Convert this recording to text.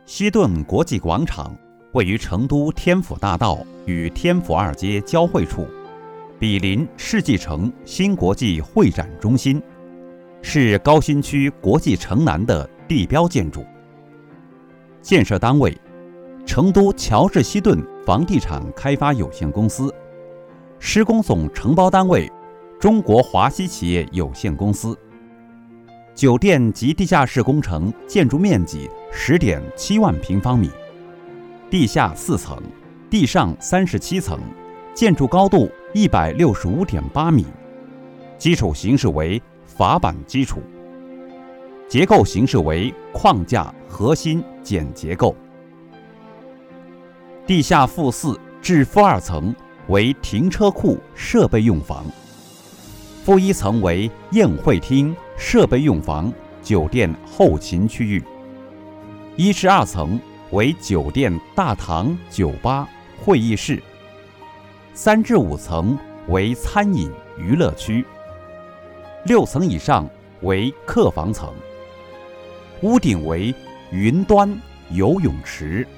西顿国际广场位于成都天府大道与天府二街交汇处，毗邻世纪城新国际会展中心，是高新区国际城南的地标建筑。建设单位：成都乔治希顿房地产开发有限公司，施工总承包单位：中国华西企业有限公司。酒店及地下室工程建筑面积10.7万平方米，地下4层，地上37层，建筑高度165.8米，基础形式为法板基础，结构形式为框架核心简结构。地下负4至负2层为停车库设备用房，负1层为宴会厅设备用房、酒店后勤区域，1至2层为酒店大堂、酒吧、会议室，3至5层为餐饮娱乐区，6层以上为客房层，屋顶为云端游泳池。